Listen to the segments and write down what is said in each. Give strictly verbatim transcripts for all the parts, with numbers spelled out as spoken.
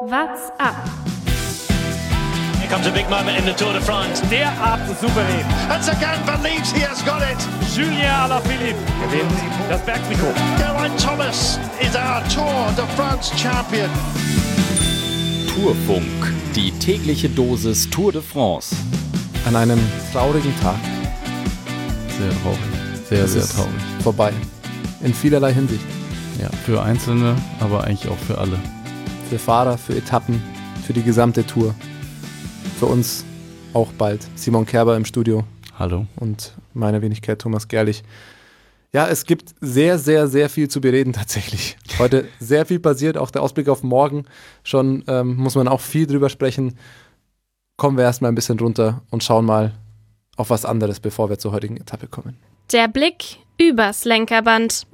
What's up? Here comes a big moment in the Tour de France. Derart souverän. And Sagan believes he has got it. Julien Alaphilippe gewinnt das Bergtrikot. Geraint Thomas is our Tour de France champion. Tourfunk, die tägliche Dosis Tour de France. An einem traurigen Tag. Sehr traurig. Sehr, Es sehr ist traurig. Vorbei. In vielerlei Hinsicht. Ja, für Einzelne, aber eigentlich auch für alle. Für Fahrer, für Etappen, für die gesamte Tour. Für uns auch bald. Simon Kerber im Studio Hallo. und meine Wenigkeit Thomas Gerlich. Ja, es gibt sehr, sehr, sehr viel zu bereden tatsächlich. Heute sehr viel passiert, auch der Ausblick auf morgen. Schon ähm, muss man auch viel drüber sprechen. Kommen wir erstmal ein bisschen runter und schauen mal auf was anderes, bevor wir zur heutigen Etappe kommen. Der Blick übers Lenkerband.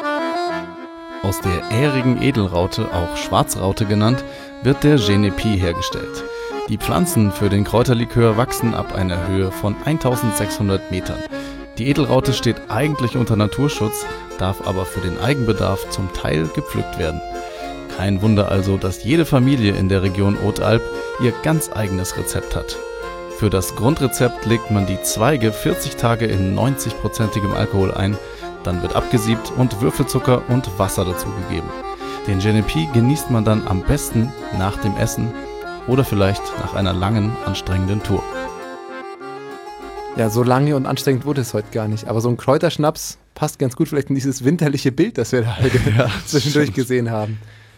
Aus der ährigen Edelraute, auch Schwarzraute genannt, wird der Genepi hergestellt. Die Pflanzen für den Kräuterlikör wachsen ab einer Höhe von eintausendsechshundert Metern. Die Edelraute steht eigentlich unter Naturschutz, darf aber für den Eigenbedarf zum Teil gepflückt werden. Kein Wunder also, dass jede Familie in der Region Haute-Alpes ihr ganz eigenes Rezept hat. Für das Grundrezept legt man die Zweige vierzig Tage in neunzig-prozentigem Alkohol ein, dann wird abgesiebt und Würfelzucker und Wasser dazugegeben. Den Genepi genießt man dann am besten nach dem Essen oder vielleicht nach einer langen, anstrengenden Tour. Ja, so lange und anstrengend wurde es heute gar nicht. Aber so ein Kräuterschnaps passt ganz gut vielleicht in dieses winterliche Bild, das wir da heute Ja, zwischendurch stimmt. gesehen haben.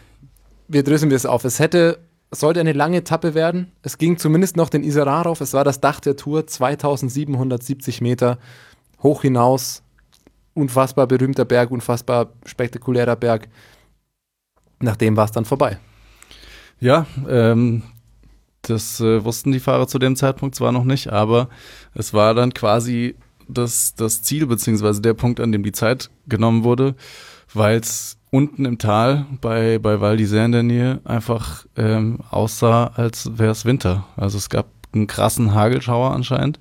Wir dröseln das auf. Es hätte, es sollte eine lange Etappe werden. Es ging zumindest noch den Isera rauf. Es war das Dach der Tour, zweitausendsiebenhundertsiebzig Meter hoch hinaus. Unfassbar berühmter Berg, unfassbar spektakulärer Berg. Nachdem war es dann vorbei. Ja, ähm, das äh, wussten die Fahrer zu dem Zeitpunkt zwar noch nicht, aber es war dann quasi das, das Ziel, beziehungsweise der Punkt, an dem die Zeit genommen wurde, weil es unten im Tal bei, bei Val d'Isère in der Nähe einfach ähm, aussah, als wäre es Winter. Also es gab einen krassen Hagelschauer anscheinend.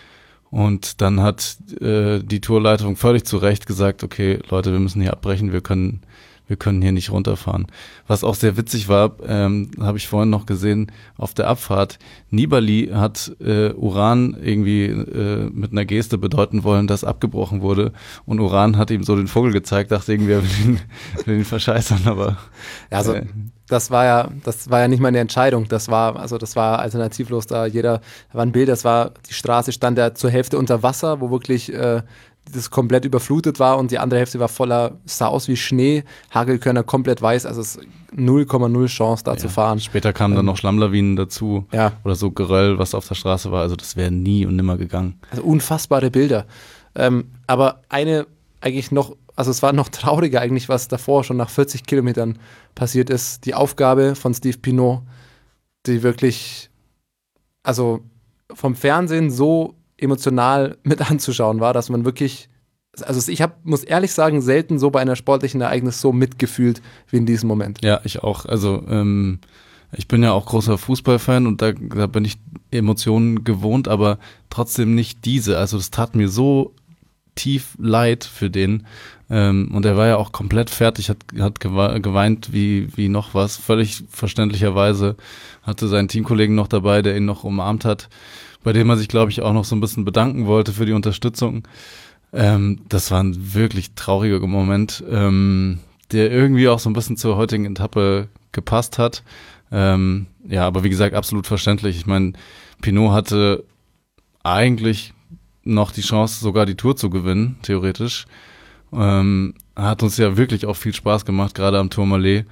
Und dann hat äh, die Tourleitung völlig zu Recht gesagt, okay, Leute, wir müssen hier abbrechen, wir können, wir können hier nicht runterfahren. Was auch sehr witzig war, ähm, habe ich vorhin noch gesehen, auf der Abfahrt, Nibali hat äh, Uran irgendwie äh, mit einer Geste bedeuten wollen, dass abgebrochen wurde. Und Uran hat ihm so den Vogel gezeigt, dachte irgendwie, er will ihn, will ihn verscheißern, aber Ja, also äh, das war ja, das war ja nicht mal eine Entscheidung. Das war, also das war alternativlos, da jeder, da war ein Bild, das war, die Straße stand ja zur Hälfte unter Wasser, wo wirklich äh, das komplett überflutet war und die andere Hälfte war voller, sah aus wie Schnee, Hagelkörner komplett weiß, also es ist null Komma null Chance da ja, zu fahren. später kamen dann noch Schlammlawinen dazu Ja. oder so Geröll, was auf der Straße war. Also das wäre nie und nimmer gegangen. Also unfassbare Bilder. Ähm, aber eine eigentlich noch, also es war noch trauriger eigentlich, was davor schon nach vierzig Kilometern passiert ist. Die Aufgabe von Steve Pinot, die wirklich, also vom Fernsehen so emotional mit anzuschauen war, dass man wirklich, also ich hab, muss ehrlich sagen, selten so bei einer sportlichen Ereignis so mitgefühlt wie in diesem Moment. Ja, ich auch. Also ähm, ich bin ja auch großer Fußballfan und da, da bin ich Emotionen gewohnt, aber trotzdem nicht diese. Also das tat mir so tief leid für den. Ähm, und er war ja auch komplett fertig, hat, hat geweint wie, wie noch was, völlig verständlicherweise. Hatte seinen Teamkollegen noch dabei, der ihn noch umarmt hat, bei dem er sich, glaube ich, auch noch so ein bisschen bedanken wollte für die Unterstützung. Ähm, das war ein wirklich trauriger Moment, ähm, der irgendwie auch so ein bisschen zur heutigen Etappe gepasst hat. Ähm, ja, aber wie gesagt, absolut verständlich. Ich meine, Pinot hatte eigentlich noch die Chance, sogar die Tour zu gewinnen, theoretisch. Ähm, hat uns ja wirklich auch viel Spaß gemacht, gerade am Tourmalet.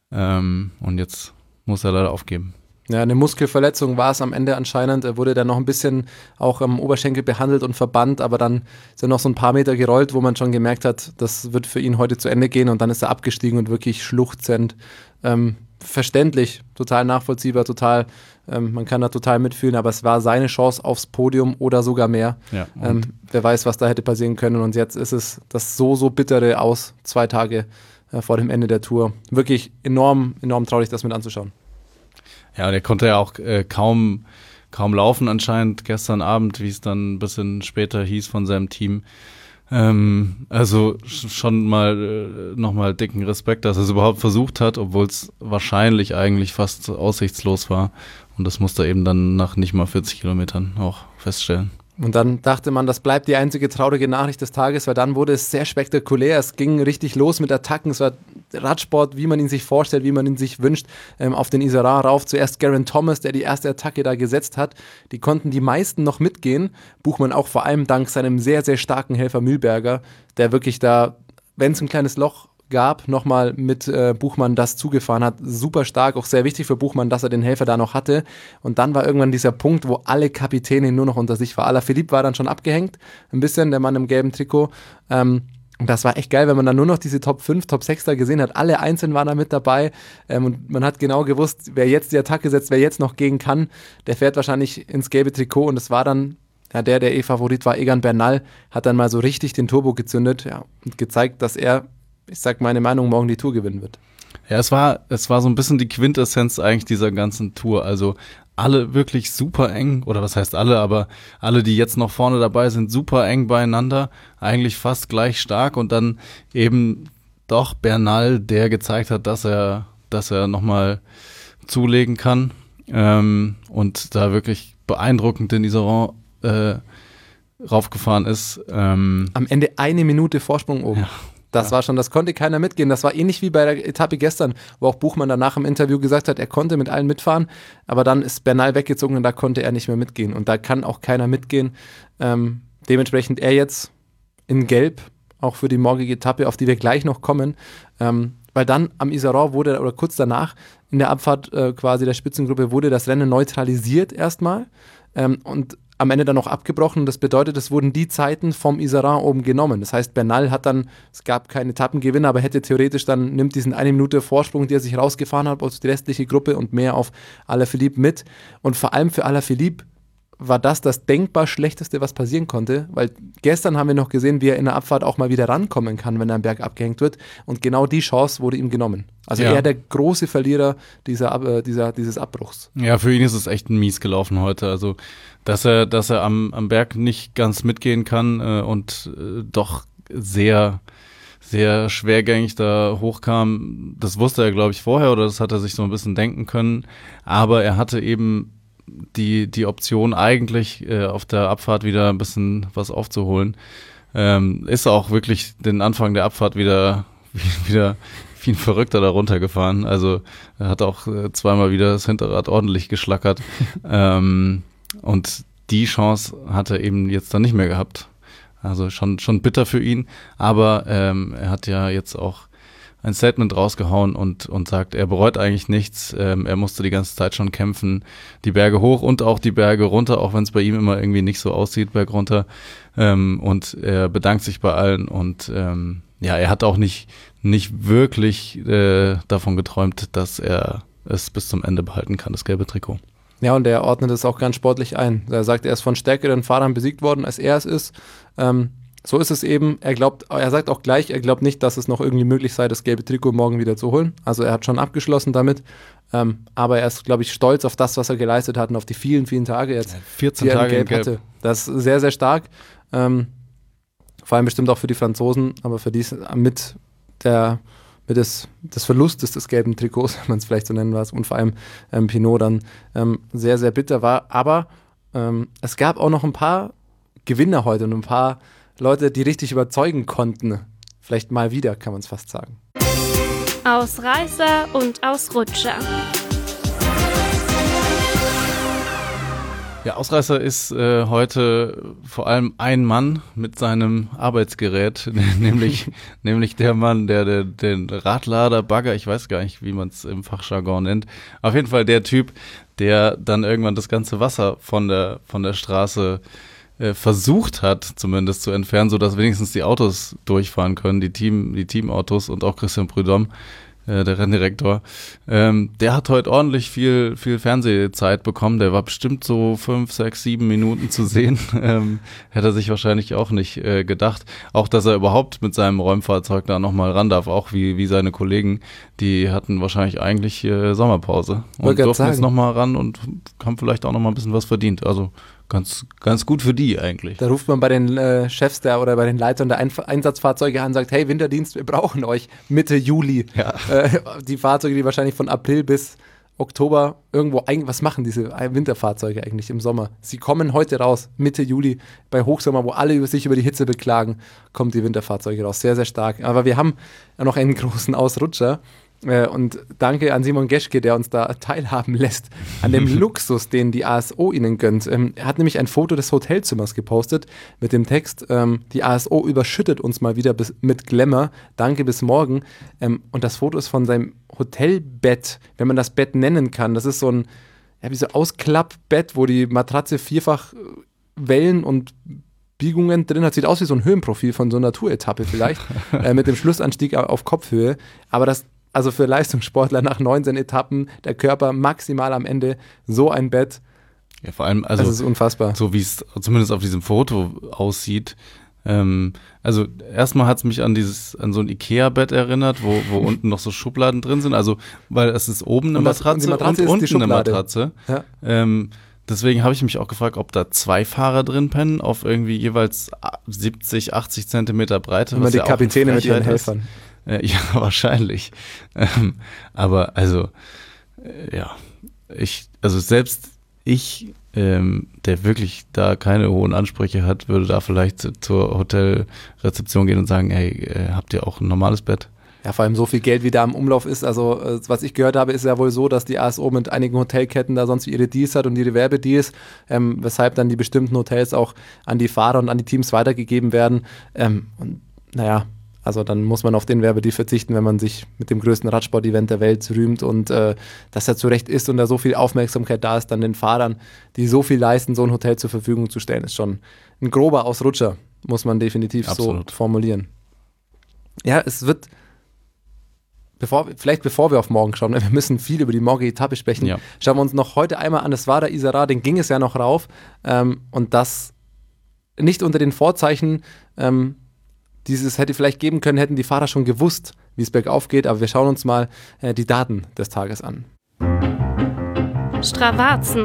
Ähm, und jetzt muss er leider aufgeben. Ja, eine Muskelverletzung war es am Ende anscheinend. Er wurde dann noch ein bisschen auch am Oberschenkel behandelt und verbannt, aber dann ist er noch so ein paar Meter gerollt, wo man schon gemerkt hat, das wird für ihn heute zu Ende gehen und dann ist er abgestiegen und wirklich schluchzend. Ähm, verständlich, total nachvollziehbar, total, ähm, man kann da total mitfühlen, aber es war seine Chance aufs Podium oder sogar mehr. Ja, ähm, wer weiß, was da hätte passieren können und jetzt ist es das so, so bittere Aus, zwei Tage äh, vor dem Ende der Tour. Wirklich enorm, enorm traurig, das mit anzuschauen. Ja, der konnte ja auch äh, kaum, kaum laufen anscheinend gestern Abend, wie es dann ein bisschen später hieß von seinem Team. Ähm, also schon mal äh, nochmal dicken Respekt, dass er es überhaupt versucht hat, obwohl es wahrscheinlich eigentlich fast aussichtslos war. Und das musste er eben dann nach nicht mal vierzig Kilometern auch feststellen. Und dann dachte man, das bleibt die einzige traurige Nachricht des Tages, weil dann wurde es sehr spektakulär. Es ging richtig los mit Attacken. Es war Radsport, wie man ihn sich vorstellt, wie man ihn sich wünscht, ähm, auf den Isara rauf. Zuerst Geraint Thomas, der die erste Attacke da gesetzt hat. Die konnten die meisten noch mitgehen. Buchmann auch vor allem dank seinem sehr, sehr starken Helfer Mühlberger, der wirklich da, wenn es ein kleines Loch gab, nochmal mit äh, Buchmann das zugefahren hat. Super stark, auch sehr wichtig für Buchmann, dass er den Helfer da noch hatte. Und dann war irgendwann dieser Punkt, wo alle Kapitäne nur noch unter sich waren. Alaphilippe war dann schon abgehängt, ein bisschen, der Mann im gelben Trikot. Ähm, und das war echt geil, wenn man dann nur noch diese Top fünf, Top sechs da gesehen hat. Alle einzeln waren da mit dabei. Ähm, und man hat genau gewusst, wer jetzt die Attacke setzt, wer jetzt noch gehen kann, der fährt wahrscheinlich ins gelbe Trikot. Und es war dann ja, der, der eh Favorit war, Egan Bernal, hat dann mal so richtig den Turbo gezündet, ja, und gezeigt, dass er, ich sag meine Meinung, morgen die Tour gewinnen wird. Ja, es war, es war so ein bisschen die Quintessenz eigentlich dieser ganzen Tour. Also alle wirklich super eng, oder was heißt alle, aber alle, die jetzt noch vorne dabei sind, super eng beieinander, eigentlich fast gleich stark und dann eben doch Bernal, der gezeigt hat, dass er, dass er nochmal zulegen kann ähm, und da wirklich beeindruckend in Iseran äh, raufgefahren ist. Ähm, Am Ende eine Minute Vorsprung oben. Ja. Das ja. war schon, das konnte keiner mitgehen. Das war ähnlich wie bei der Etappe gestern, wo auch Buchmann danach im Interview gesagt hat, er konnte mit allen mitfahren, aber dann ist Bernal weggezogen und da konnte er nicht mehr mitgehen. Und da kann auch keiner mitgehen. Ähm, dementsprechend er jetzt in Gelb, auch für die morgige Etappe, auf die wir gleich noch kommen. Ähm, weil dann am Iseran wurde, oder kurz danach, in der Abfahrt äh, quasi der Spitzengruppe, wurde das Rennen neutralisiert erstmal. Ähm, und am Ende dann noch abgebrochen. Das bedeutet, es wurden die Zeiten vom Iseran oben genommen. Das heißt, Bernal hat dann, es gab keinen Etappengewinner, aber hätte theoretisch dann, nimmt diesen eine Minute Vorsprung, die er sich rausgefahren hat, auf die restliche Gruppe und mehr auf Alaphilippe mit. Und vor allem für Alaphilippe war das das denkbar Schlechteste, was passieren konnte, weil gestern haben wir noch gesehen, wie er in der Abfahrt auch mal wieder rankommen kann, wenn er am Berg abgehängt wird, und genau die Chance wurde ihm genommen. Also ja. er der große Verlierer dieser, äh, dieser, dieses Abbruchs. Ja, für ihn ist es echt mies gelaufen heute, also dass er, dass er am, am Berg nicht ganz mitgehen kann äh, und äh, doch sehr sehr schwergängig da hochkam, das wusste er, glaube ich, vorher, oder das hat er sich so ein bisschen denken können, aber er hatte eben die die Option eigentlich äh, auf der Abfahrt wieder ein bisschen was aufzuholen. Ähm, ist auch wirklich den Anfang der Abfahrt wieder wieder wie ein Verrückter da runtergefahren. Also er hat auch äh, zweimal wieder das Hinterrad ordentlich geschlackert. ähm, und die Chance hat er eben jetzt dann nicht mehr gehabt. Also schon schon bitter für ihn, aber ähm, er hat ja jetzt auch ein Statement rausgehauen und und sagt, er bereut eigentlich nichts. Ähm, er musste die ganze Zeit schon kämpfen, die Berge hoch und auch die Berge runter, auch wenn es bei ihm immer irgendwie nicht so aussieht, Berg runter. Ähm, und er bedankt sich bei allen und ähm, ja, er hat auch nicht nicht wirklich äh, davon geträumt, dass er es bis zum Ende behalten kann, das gelbe Trikot. Ja, und er ordnet es auch ganz sportlich ein. Er sagt, er ist von stärkeren Fahrern besiegt worden, als er es ist. Ähm, so ist es eben. Er glaubt, er sagt auch gleich, er glaubt nicht, dass es noch irgendwie möglich sei, das gelbe Trikot morgen wieder zu holen. Also er hat schon abgeschlossen damit. Ähm, aber er ist, glaube ich, stolz auf das, was er geleistet hat und auf die vielen, vielen Tage jetzt, vierzehn die er Tage in Gelb, in Gelb hatte. Das ist sehr, sehr stark. Ähm, vor allem bestimmt auch für die Franzosen, aber für die mit der mit des, des Verlustes des gelben Trikots, wenn man es vielleicht so nennen will, und vor allem ähm, Pinot dann ähm, sehr, sehr bitter war. Aber ähm, es gab auch noch ein paar Gewinner heute und ein paar Leute, die richtig überzeugen konnten. Vielleicht mal wieder, kann man es fast sagen. Ausreißer und Ausrutscher. Ja, Ausreißer ist äh, heute vor allem ein Mann mit seinem Arbeitsgerät, nämlich nämlich der Mann, der, der den Radlader, Bagger, ich weiß gar nicht, wie man es im Fachjargon nennt, auf jeden Fall der Typ, der dann irgendwann das ganze Wasser von der von der Straße äh, versucht hat, zumindest zu entfernen, sodass wenigstens die Autos durchfahren können, die Team die Teamautos, und auch Christian Prudhomme, der Renndirektor, ähm, der hat heute ordentlich viel viel Fernsehzeit bekommen. Der war bestimmt so fünf, sechs, sieben Minuten zu sehen. ähm, hätte er sich wahrscheinlich auch nicht äh, gedacht. Auch, dass er überhaupt mit seinem Räumfahrzeug da nochmal ran darf, auch wie wie seine Kollegen. Die hatten wahrscheinlich eigentlich äh, Sommerpause und durften sagen. Jetzt nochmal ran und haben vielleicht auch nochmal ein bisschen was verdient. Also ganz, ganz gut für die eigentlich. Da ruft man bei den äh, Chefs der oder bei den Leitern der Einf- Einsatzfahrzeuge an und sagt, hey, Winterdienst, wir brauchen euch Mitte Juli. Ja. Äh, die Fahrzeuge, die wahrscheinlich von April bis Oktober irgendwo, ein- was machen diese Winterfahrzeuge eigentlich im Sommer? Sie kommen heute raus, Mitte Juli, bei Hochsommer, wo alle über sich über die Hitze beklagen, kommen die Winterfahrzeuge raus, sehr, sehr stark. Aber wir haben ja noch einen großen Ausrutscher. Äh, und danke an Simon Geschke, der uns da teilhaben lässt, an dem Luxus, den die A S O ihnen gönnt. Ähm, er hat nämlich ein Foto des Hotelzimmers gepostet mit dem Text, ähm, die A S O überschüttet uns mal wieder bis, mit Glamour, danke, bis morgen. Ähm, und das Foto ist von seinem Hotelbett, wenn man das Bett nennen kann. Das ist so ein, ja, wie so Ausklappbett, wo die Matratze vierfach Wellen und Biegungen drin hat. Sieht aus wie so ein Höhenprofil von so einer Tour-Etappe vielleicht, äh, mit dem Schlussanstieg auf Kopfhöhe. Aber das Also für Leistungssportler nach neunzehn Etappen, der Körper maximal am Ende, so ein Bett. Ja, vor allem, also das ist unfassbar. So wie es zumindest auf diesem Foto aussieht. Ähm, also erstmal hat es mich an dieses, an so ein Ikea-Bett erinnert, wo, wo unten noch so Schubladen drin sind. Also, weil es ist oben eine und das, Matratze und, Matratze und ist unten eine Matratze. Ja. Ähm, deswegen habe ich mich auch gefragt, ob da zwei Fahrer drin pennen, auf irgendwie jeweils siebzig, achtzig Zentimeter Breite. Immer die ja Kapitäne mit ihren ist. Helfern. Äh, ja, wahrscheinlich. Ähm, aber also, äh, ja, ich, also selbst ich, ähm, der wirklich da keine hohen Ansprüche hat, würde da vielleicht zu, zur Hotelrezeption gehen und sagen, hey, äh, habt ihr auch ein normales Bett? Ja, vor allem so viel Geld, wie da im Umlauf ist. Also, äh, was ich gehört habe, ist ja wohl so, dass die A S O mit einigen Hotelketten da sonst ihre Deals hat und ihre Werbedeals, ähm, weshalb dann die bestimmten Hotels auch an die Fahrer und an die Teams weitergegeben werden. Ähm, und naja, also dann muss man auf den Werbedeal verzichten, wenn man sich mit dem größten Radsport-Event der Welt rühmt und äh, dass er zu Recht ist und da so viel Aufmerksamkeit da ist, dann den Fahrern, die so viel leisten, so ein Hotel zur Verfügung zu stellen, ist schon ein grober Ausrutscher, muss man definitiv Absolut. so formulieren. Ja, es wird, bevor, vielleicht bevor wir auf morgen schauen, wir müssen viel über die morgige Etappe sprechen, Ja. schauen wir uns noch heute einmal an, das war der Isara, den ging es ja noch rauf ähm, und das nicht unter den Vorzeichen, ähm, dieses hätte vielleicht geben können, hätten die Fahrer schon gewusst, wie es bergauf geht, aber wir schauen uns mal äh, die Daten des Tages an. Stravazen.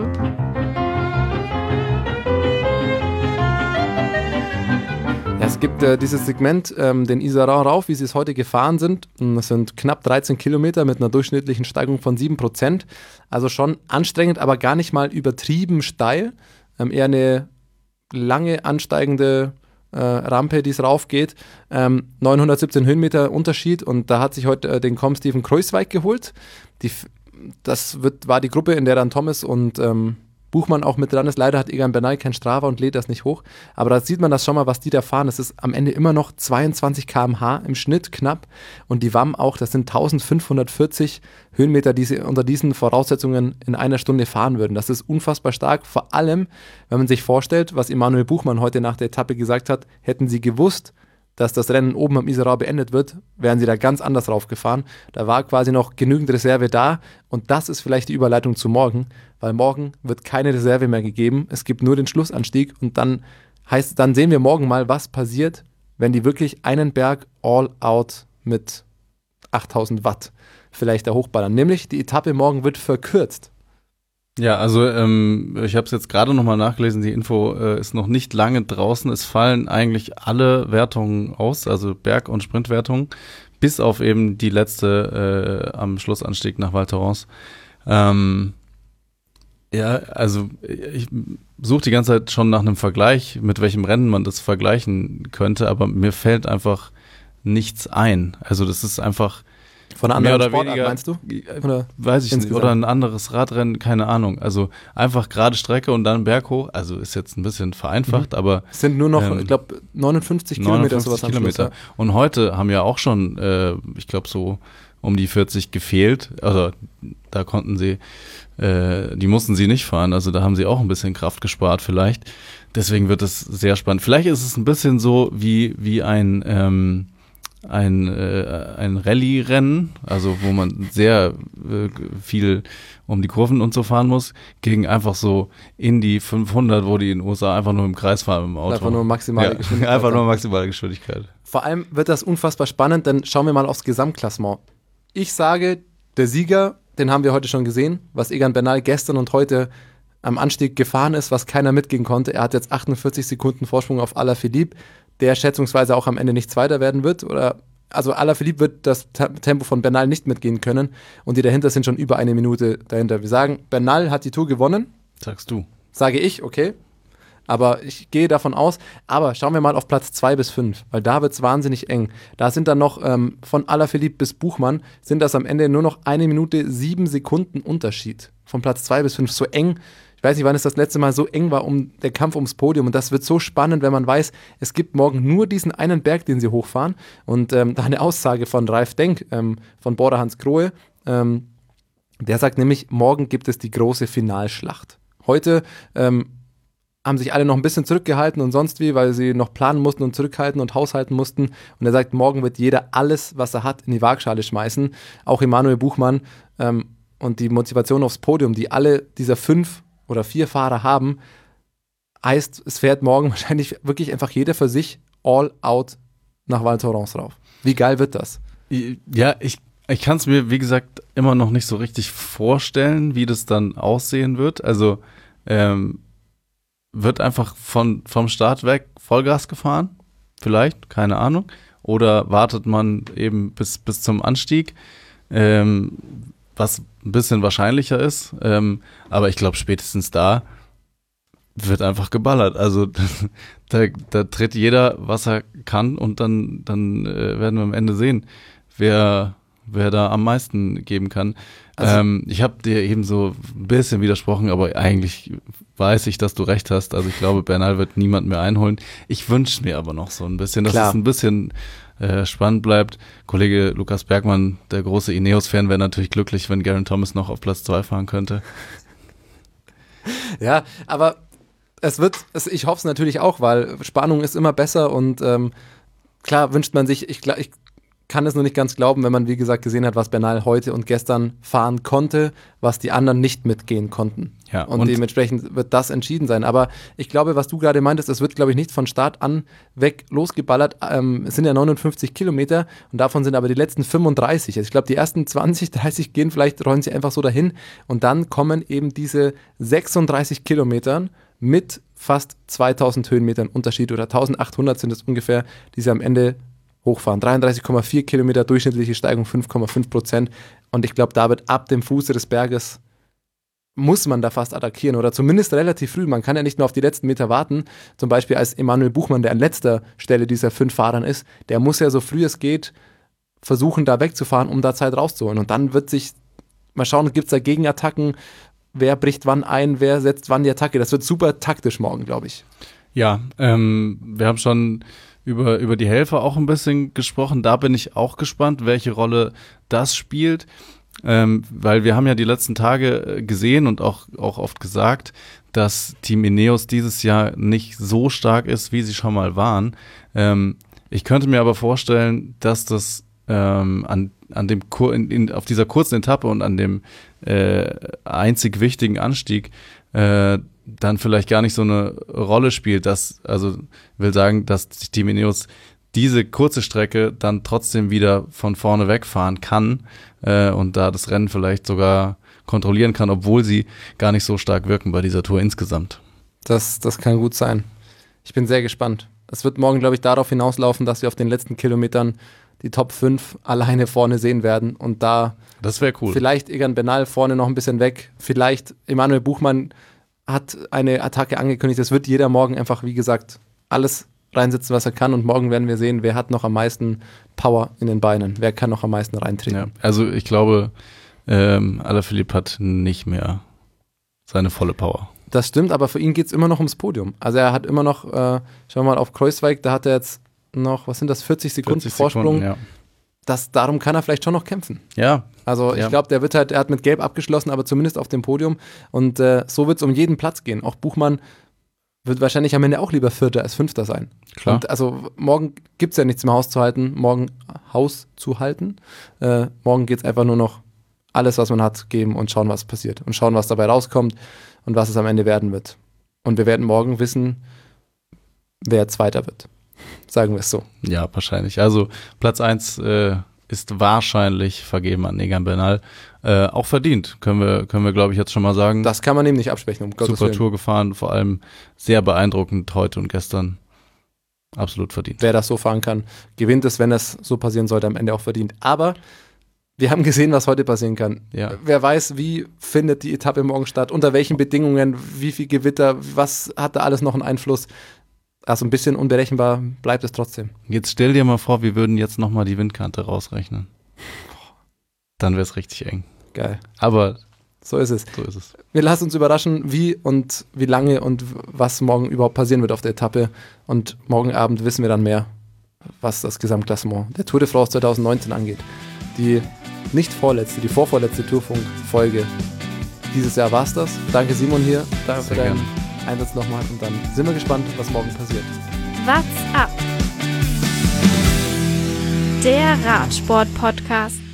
Ja, es gibt äh, dieses Segment, ähm, den Isara rauf, wie sie es heute gefahren sind. Das sind knapp dreizehn Kilometer mit einer durchschnittlichen Steigung von sieben Prozent. Also schon anstrengend, aber gar nicht mal übertrieben steil. Ähm, eher eine lange ansteigende Äh, Rampe, die es rauf geht. Ähm, neunhundertsiebzehn Höhenmeter Unterschied und da hat sich heute äh, den Com-Steven Kruijswijk geholt. Die, das wird, war die Gruppe, in der dann Thomas und ähm, Buchmann auch mit dran ist. Leider hat Egan Bernal kein Strava und lädt das nicht hoch. Aber da sieht man das schon mal, was die da fahren. Das ist am Ende immer noch zweiundzwanzig Kilometer pro Stunde im Schnitt knapp. Und die W A M auch, das sind eintausendfünfhundertvierzig Höhenmeter, die sie unter diesen Voraussetzungen in einer Stunde fahren würden. Das ist unfassbar stark. Vor allem, wenn man sich vorstellt, was Emanuel Buchmann heute nach der Etappe gesagt hat, hätten sie gewusst, dass das Rennen oben am Isara beendet wird, wären sie da ganz anders raufgefahren. Da war quasi noch genügend Reserve da und das ist vielleicht die Überleitung zu morgen, weil morgen wird keine Reserve mehr gegeben. Es gibt nur den Schlussanstieg und dann heißt, dann sehen wir morgen mal, was passiert, wenn die wirklich einen Berg all out mit achttausend Watt vielleicht da hochballern. Nämlich die Etappe morgen wird verkürzt. Ja, also ähm, ich habe es jetzt gerade nochmal nachgelesen, die Info äh, ist noch nicht lange draußen. Es fallen eigentlich alle Wertungen aus, also Berg- und Sprintwertungen, bis auf eben die letzte äh, am Schlussanstieg nach Val Thorens. Ähm, ja, also ich suche die ganze Zeit schon nach einem Vergleich, mit welchem Rennen man das vergleichen könnte, aber mir fällt einfach nichts ein. Also das ist einfach Von einer mehr anderen oder Sportart, weniger, meinst du? Oder weiß ich nicht. insgesamt? Oder ein anderes Radrennen, keine Ahnung. Also einfach gerade Strecke und dann Berg hoch. Also ist jetzt ein bisschen vereinfacht, Mhm. aber Es sind nur noch, ähm, ich glaube, neunundfünfzig Kilometer sowas am Schluss. Kilometer. Und heute haben ja auch schon, äh, ich glaube, so um die vierzig gefehlt. Also da konnten sie, äh, die mussten sie nicht fahren. Also da haben sie auch ein bisschen Kraft gespart vielleicht. Deswegen wird es sehr spannend. Vielleicht ist es ein bisschen so wie, wie ein, ähm, ein, äh, ein Rallye-Rennen, also wo man sehr äh, viel um die Kurven und so fahren muss, gegen einfach so Indy fünfhundert, wo die in den U S A einfach nur im Kreis fahren im Auto. Einfach nur maximale ja, Geschwindigkeit. Einfach nur maximale Geschwindigkeit. Vor allem wird das unfassbar spannend, denn schauen wir mal aufs Gesamtklassement. Ich sage, der Sieger, den haben wir heute schon gesehen, was Egan Bernal gestern und heute am Anstieg gefahren ist, was keiner mitgehen konnte. Er hat jetzt achtundvierzig Sekunden Vorsprung auf Alaphilippe, der schätzungsweise auch am Ende nicht Zweiter werden wird. Oder, also Alaphilippe wird das Tempo von Bernal nicht mitgehen können und die dahinter sind schon über eine Minute dahinter. Wir sagen, Bernal hat die Tour gewonnen. Sagst du. Sage ich, okay. Aber ich gehe davon aus, aber schauen wir mal auf Platz zwei bis fünf, weil da wird es wahnsinnig eng. Da sind dann noch ähm, von Alaphilippe bis Buchmann, sind das am Ende nur noch eine Minute sieben Sekunden Unterschied. Von Platz zwei bis fünf, so eng. Ich weiß nicht, wann es das letzte Mal so eng war, um der Kampf ums Podium. Und das wird so spannend, wenn man weiß, es gibt morgen nur diesen einen Berg, den sie hochfahren. Und ähm, da eine Aussage von Ralf Denk, ähm, von Border Hans Grohe, ähm, der sagt nämlich, morgen gibt es die große Finalschlacht. Heute ähm, haben sich alle noch ein bisschen zurückgehalten und sonst wie, weil sie noch planen mussten und zurückhalten und haushalten mussten. Und er sagt, morgen wird jeder alles, was er hat, in die Waagschale schmeißen. Auch Emanuel Buchmann ähm, und die Motivation aufs Podium, die alle dieser fünf oder vier Fahrer haben, heißt, es fährt morgen wahrscheinlich wirklich einfach jeder für sich all out nach Val Thorens rauf. Wie geil wird das? Ja, ich, ich kann es mir, wie gesagt, immer noch nicht so richtig vorstellen, wie das dann aussehen wird. Also, ähm, wird einfach von, vom Start weg Vollgas gefahren? Vielleicht, keine Ahnung. Oder wartet man eben bis, bis zum Anstieg, ähm, was ein bisschen wahrscheinlicher ist. Ähm, aber ich glaube, spätestens da wird einfach geballert. Also da, da tritt jeder, was er kann und dann, dann äh, werden wir am Ende sehen, wer, wer da am meisten geben kann. Also, ähm, ich habe dir eben so ein bisschen widersprochen, aber eigentlich weiß ich, dass du recht hast. Also ich glaube, Bernal wird niemand mehr einholen. Ich wünsche mir aber noch so ein bisschen, dass klar. es ein bisschen äh, spannend bleibt. Kollege Lukas Bergmann, der große Ineos-Fan, wäre natürlich glücklich, wenn Geraint Thomas noch auf Platz zwei fahren könnte. Ja, aber es wird, es, ich hoffe es natürlich auch, weil Spannung ist immer besser und ähm, klar wünscht man sich, ich, ich kann es nur nicht ganz glauben, wenn man, wie gesagt, gesehen hat, was Bernal heute und gestern fahren konnte, was die anderen nicht mitgehen konnten. Ja, und, und dementsprechend wird das entschieden sein. Aber ich glaube, was du gerade meintest, es wird, glaube ich, nicht von Start an weg losgeballert. Ähm, es sind ja neunundfünfzig Kilometer und davon sind aber die letzten fünfunddreißig. Also ich glaube, die ersten zwanzig, dreißig gehen, vielleicht rollen sie einfach so dahin und dann kommen eben diese sechsunddreißig Kilometern mit fast zweitausend Höhenmetern Unterschied oder eintausendachthundert sind es ungefähr, die sie am Ende hochfahren. dreiunddreißig Komma vier Kilometer, durchschnittliche Steigung fünf Komma fünf Prozent. Und ich glaube, da wird ab dem Fuße des Berges muss man da fast attackieren oder zumindest relativ früh. Man kann ja nicht nur auf die letzten Meter warten. Zum Beispiel als Emanuel Buchmann, der an letzter Stelle dieser fünf Fahrern ist, der muss ja so früh es geht versuchen, da wegzufahren, um da Zeit rauszuholen. Und dann wird sich, mal schauen, gibt es da Gegenattacken, wer bricht wann ein, wer setzt wann die Attacke. Das wird super taktisch morgen, glaube ich. Ja, ähm, wir haben schon über, über die Helfer auch ein bisschen gesprochen. Da bin ich auch gespannt, welche Rolle das spielt. Ähm, weil wir haben ja die letzten Tage gesehen und auch, auch oft gesagt, dass Team Ineos dieses Jahr nicht so stark ist, wie sie schon mal waren. Ähm, ich könnte mir aber vorstellen, dass das ähm, an, an dem Kur- in, in, auf dieser kurzen Etappe und an dem äh, einzig wichtigen Anstieg äh, dann vielleicht gar nicht so eine Rolle spielt. Das, also will sagen, dass Team Ineos diese kurze Strecke dann trotzdem wieder von vorne wegfahren kann äh, und da das Rennen vielleicht sogar kontrollieren kann, obwohl sie gar nicht so stark wirken bei dieser Tour insgesamt. Das, das kann gut sein. Ich bin sehr gespannt. Es wird morgen, glaube ich, darauf hinauslaufen, dass wir auf den letzten Kilometern die Top fünf alleine vorne sehen werden und da das wäre cool. Vielleicht Egan Bernal vorne noch ein bisschen weg, vielleicht Emanuel Buchmann hat eine Attacke angekündigt. Das wird jeder morgen einfach, wie gesagt, alles reinsitzen, was er kann und morgen werden wir sehen, wer hat noch am meisten Power in den Beinen, wer kann noch am meisten reintreten. Ja, also ich glaube, ähm, Alaphilippe hat nicht mehr seine volle Power. Das stimmt, aber für ihn geht es immer noch ums Podium. Also er hat immer noch, äh, schauen wir mal auf Kreuzweig, da hat er jetzt noch, was sind das, vierzig Sekunden vierzig Vorsprung. Sekunden, ja. Das, darum kann er vielleicht schon noch kämpfen. Ja. Also ich ja. glaube, der wird halt, er hat mit Gelb abgeschlossen, aber zumindest auf dem Podium und äh, so wird es um jeden Platz gehen. Auch Buchmann wird wahrscheinlich am Ende auch lieber Vierter als Fünfter sein. Klar. Und also morgen gibt es ja nichts mehr Haus zu halten, morgen Haus zu halten. Äh, morgen geht es einfach nur noch alles, was man hat, geben und schauen, was passiert. Und schauen, was dabei rauskommt und was es am Ende werden wird. Und wir werden morgen wissen, wer Zweiter wird. Sagen wir es so. Ja, wahrscheinlich. Also Platz eins äh, ist wahrscheinlich vergeben an Egan Bernal. Äh, auch verdient, können wir, können wir glaube ich jetzt schon mal sagen. Das kann man ihm nicht absprechen, um Gottes Super Willen. Tour gefahren, vor allem sehr beeindruckend heute und gestern. Absolut verdient. Wer das so fahren kann, gewinnt es, wenn es so passieren sollte, am Ende auch verdient. Aber wir haben gesehen, was heute passieren kann. Ja. Wer weiß, wie findet die Etappe morgen statt, unter welchen Bedingungen, wie viel Gewitter, was hat da alles noch einen Einfluss. Also ein bisschen unberechenbar bleibt es trotzdem. Jetzt stell dir mal vor, wir würden jetzt nochmal die Windkante rausrechnen. Dann wäre es richtig eng. Geil. Aber so ist es. So ist es. Wir lassen uns überraschen, wie und wie lange und was morgen überhaupt passieren wird auf der Etappe. Und morgen Abend wissen wir dann mehr, was das Gesamtklassement der Tour de France zwanzig neunzehn angeht. Die nicht vorletzte, die vorvorletzte Tourfunk-Folge dieses Jahr war es das. Danke Simon hier, danke für deinen Einsatz nochmal und dann sind wir gespannt, was morgen passiert. What's up? Der Radsport-Podcast.